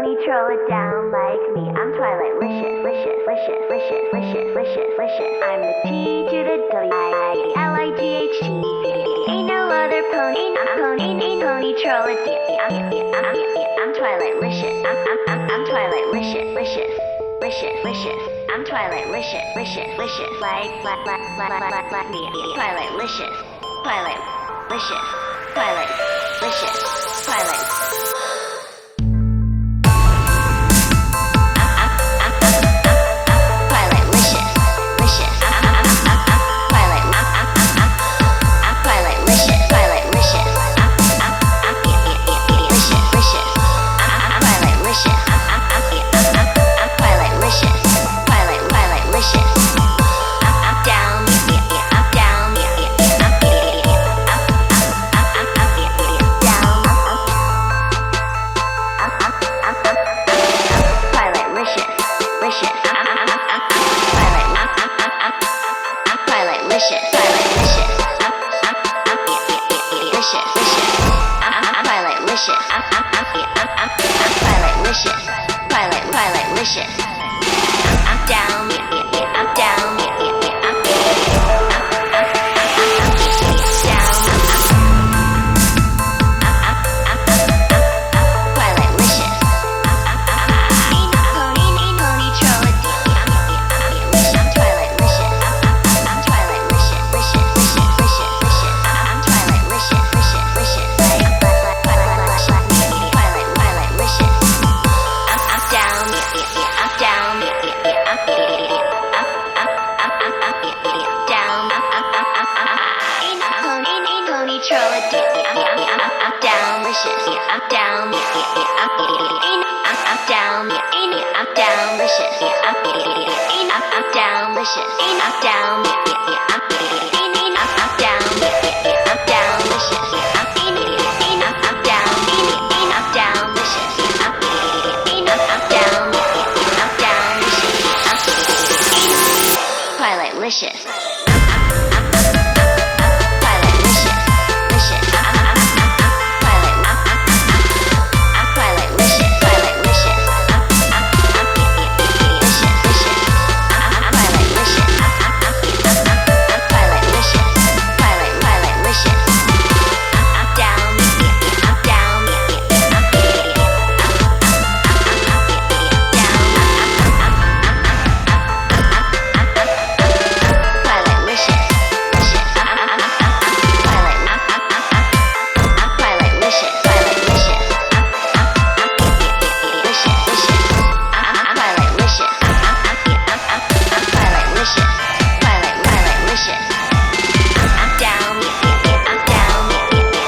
pony, troll it down like me. I'm Twilight Licious, licious, licious, licious, licious, licious, licious. I'm the T to the W-I-L-I-G-H-T. Ain't no other pony, pony, troll it down. I'm Twilight Licious, I'm Twilight Licious, licious, licious, licious. I'm Twilight Licious, licious, licious, like me. Twilight Licious, Twilight Licious, Twilight Licious, Twilight.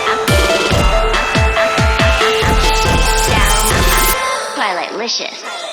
Licious.